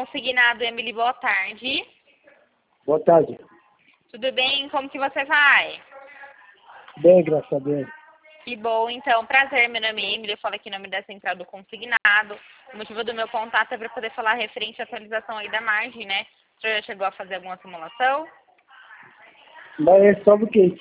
Consignado, Emily, boa tarde. Boa tarde. Tudo bem? Como que você vai? Bem, graças a Deus. Que bom, então. Prazer, meu nome é Emily, eu falo aqui em nome da Central do Consignado. O motivo do meu contato é para poder falar referente à atualização aí da margem, né? O senhor já chegou a fazer alguma simulação? Mas é só porque isso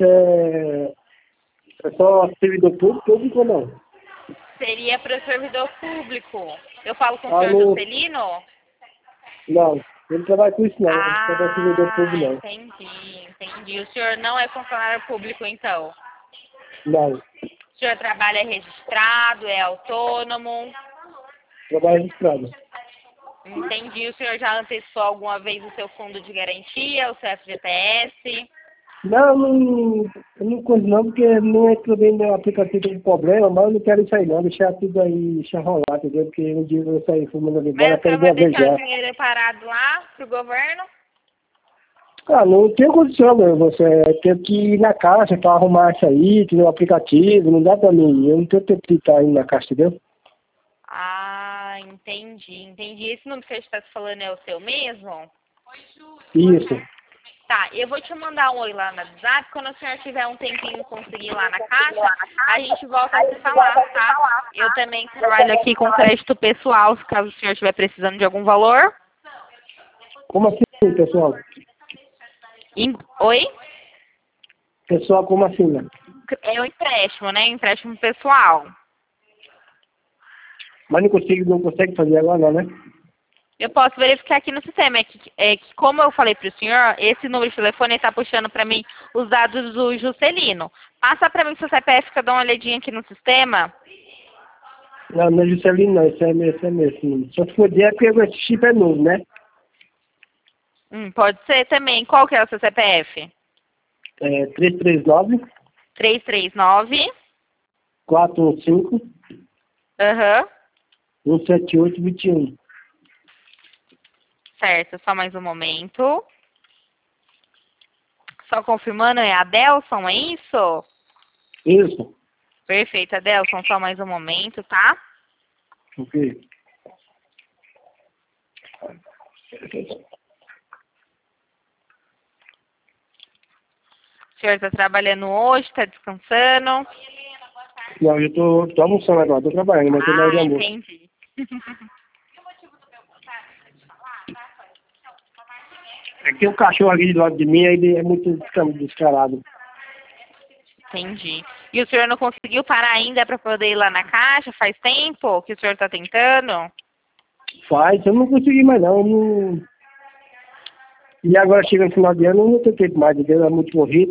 é só servidor público ou não? Seria para o servidor público. Eu falo com o senhor Não, Juscelino? não, eu não trabalho com isso não, eu não trabalho com servidor Ah, público entendi. O senhor não é funcionário público, então? não. Não, O senhor trabalha registrado, é autônomo? trabalho registrado. Entendi. O senhor já antecipou alguma vez o seu fundo de garantia, o seu FGTS? Eu não conheço não, porque não entra bem no aplicativo com problema, mas eu não quero isso aí não, deixar tudo aí, deixar rolar, entendeu? Porque um dia eu sair fumando ali embora, Mas eu o quero senhor ver vai a vez deixar o já. dinheiro parado lá pro governo? Ah, não tem condição, meu. Você tem que ir na caixa para arrumar isso aí, ter o aplicativo, não dá pra mim. Eu não tenho tempo de estar indo na caixa, entendeu? Ah, entendi. Esse número que você está falando é o seu mesmo? Isso. Tá, eu vou te mandar um oi lá no WhatsApp. Quando o senhor tiver um tempinho conseguir ir lá na caixa, a gente volta a se falar, tá? Eu também trabalho aqui com crédito pessoal, se caso o senhor estiver precisando de algum valor. Como assim, pessoal? Oi? Pessoal, como assim, né? É o empréstimo, né? Empréstimo pessoal. Mas não consegue fazer agora não, né? Eu posso verificar aqui no sistema. É que como eu falei para o senhor, esse número de telefone está puxando para mim os dados do Juscelino. Passa para mim seu CPF que eu dou uma olhadinha aqui no sistema. Não, não é Juscelino não, esse é meu, sim. Só se for dizer que esse chip é novo, né? Pode ser também. Qual que é o seu CPF? É 339 339. 415 Aham. 17821. Certo, só mais um momento. Só confirmando, é Adelson, é isso? Isso. Perfeito, Adelson, só mais um momento, tá? Ok. O senhor está trabalhando hoje, está descansando? Não, eu tô almoçando agora, tô trabalhando, mas tô na hora de almoço. Entendi. É que o cachorro ali do lado de mim, ele é muito descarado. Entendi. E o senhor não conseguiu parar ainda para poder ir lá na caixa? Faz tempo que o senhor está tentando? Faz, eu não consegui mais não. E agora chega no final de ano, eu não tenho tempo mais, entendeu? É muito corrido.